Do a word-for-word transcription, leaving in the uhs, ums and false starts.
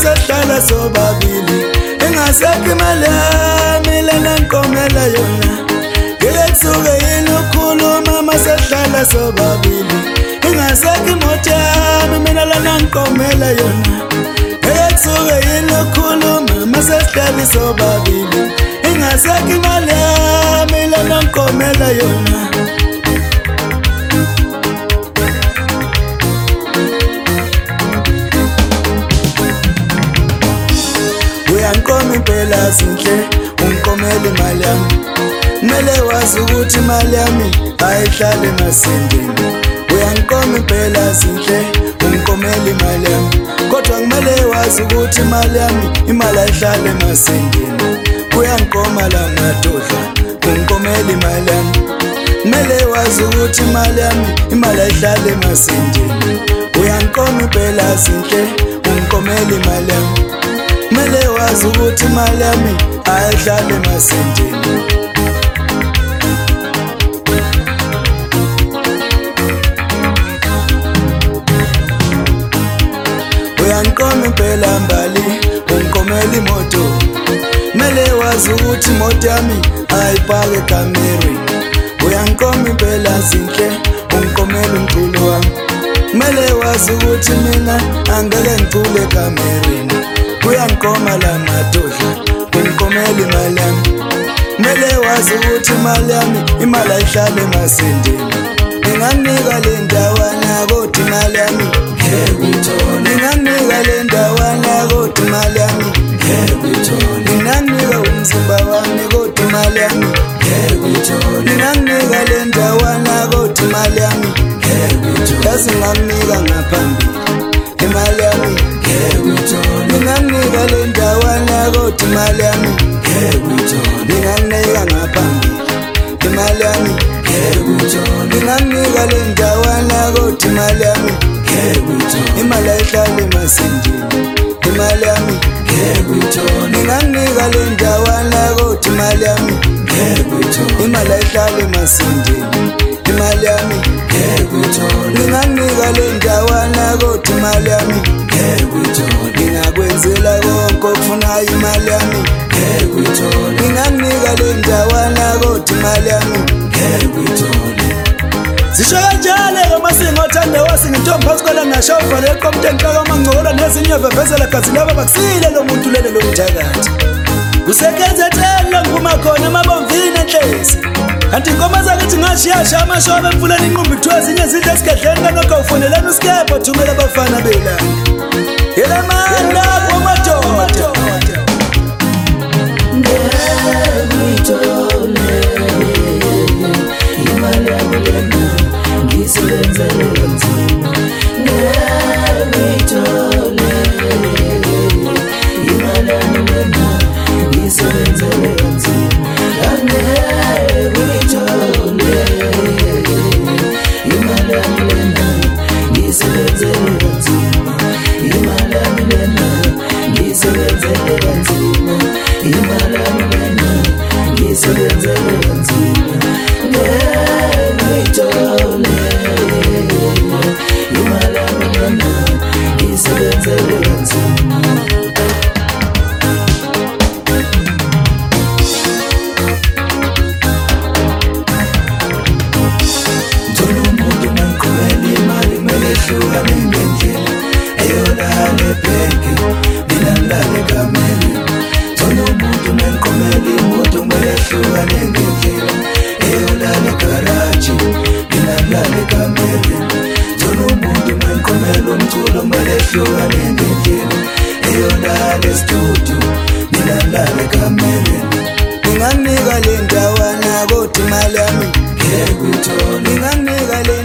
masehlala sobabili ingasekho imali yami lena nkomela yona ngekusuke yini ukukhuluma masehlala sobabili ingasekho imoto yami mina lena nkomela yona ngekusuke yini ukukhuluma masehlala sobabili ingasekho imali yami lena nkomela yona uyankomi phela Zinhle unkomela imali yami mele wazi ukuthi imali yami ayihlale emasendeni uyankomi phela Zinhle unkomela imali yami kodwa kumele wazi ukuthi imali yami imali ayihlale emasendeni uyankoma la madodla unkomela imali yami mele wazi ukuthi imali yami imali ayihlale emasendeni uyankomi phela Zinhle unkomela imali yami mele wazi ukuthi imali yami ayihlale emasendeni uyankomi phela Mbali unkomela imoto mele wazi ukuthi imoto yami ayipake eKamerini uyankomi phela Zinhle unkomela umculo wami mele wazi ukuthi mina angeke ngicule eKamerini uyankoma la madodla unkomela imali yami mele wazi ukuthi imali yami imali ayihlale emasendeni nginganika le ndawana kodwa imali yami ngekuyithola nginganika le ndawana kodwa imali yami ngekuyithola nginganika umzimba wami kodwa imali yami ngekuyithola nginganika le ndawana kodwa imali yami ngekuyithola yazi nginganika ngaphambili imali yami ngekuyithola nginganika le ndawana kodwa imali yami ngekuyithola nginganika ngaphambili imali yami ngekuyithola nginganika le ndawana kodwa imali yami ngekuyithola imali ayihlale emasendeni imali yami ngekuyithola nginganika le ndawana kodwa imali yami ngekuyithola imali ayihlale emasendeni imali yami ngekuyithola nginganika le ndawana kodwa imali yami ngekuyithola ngingakwenzela konke okufunayo imali yami ngekuyithola nginganika le ndawana kodwa imali yami ngekuyithola zisho kanjalo amasingo othanda wasingintombi phasikwela nasho uvale eqomteni kaMangcola nezinye vevezela gazi laba bakusile lo muntu lele lo mthakathi usekenze tela nguma khona amabomvini enhlezi kanti ingoma zakithi ngashiyasha amashobe emfuleni inqumbi kuthiwa ezinye izinto esigedleni kanokho ufonelana usikepha thumela abafana belanga yelamanda kwamadoda ngiyitole imali yami lena ngisebenzele nzima ngiyitole imali yami lena ngisebenzele nzima ngiyitole imali yami lena ngisebenzele nzima imali yami lena ngisebenzele nzima imali yami lena ngisebenzele nzima ngiyitole imali yami lena ngisebenzele nzima nginganika le ndawana kodwa imali yami ngekuyithola nginganika le